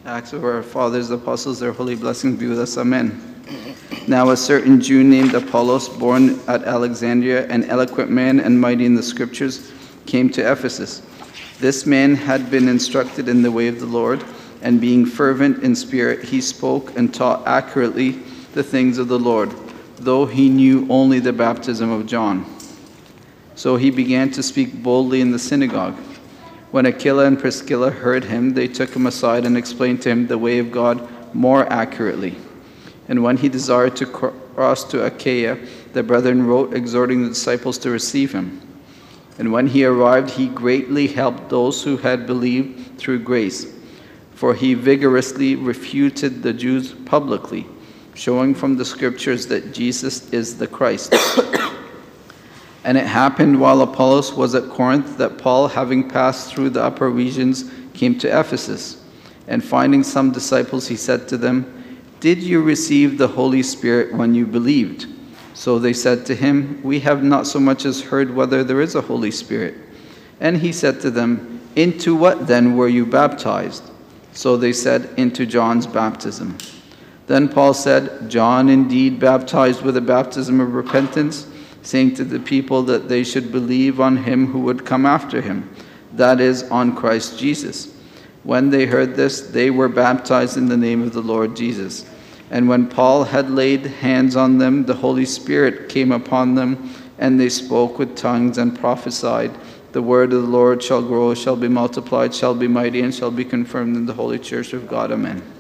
Acts of our fathers, the apostles, their holy blessings be with us. Amen. Now a certain Jew named Apollos, born at Alexandria, an eloquent man and mighty in the scriptures, came to Ephesus. This man had been instructed in the way of the Lord, and being fervent in spirit, he spoke and taught accurately the things of the Lord, though he knew only the baptism of John. So he began to speak boldly in the synagogue. When Aquila and Priscilla heard him, they took him aside and explained to him the way of God more accurately. And when he desired to cross to Achaia, the brethren wrote, exhorting the disciples to receive him. And when he arrived, he greatly helped those who had believed through grace, for he vigorously refuted the Jews publicly, showing from the scriptures that Jesus is the Christ. And it happened while Apollos was at Corinth that Paul, having passed through the upper regions, came to Ephesus. And finding some disciples, he said to them, "Did you receive the Holy Spirit when you believed?" So they said to him, "We have not so much as heard whether there is a Holy Spirit." And he said to them, "Into what then were you baptized?" So they said, "Into John's baptism." Then Paul said, "John indeed baptized with a baptism of repentance, saying to the people that they should believe on him who would come after him, that is, on Christ Jesus." When they heard this, they were baptized in the name of the Lord Jesus. And when Paul had laid hands on them, the Holy Spirit came upon them, and they spoke with tongues and prophesied. The word of the Lord shall grow, shall be multiplied, shall be mighty, and shall be confirmed in the holy church of God. Amen.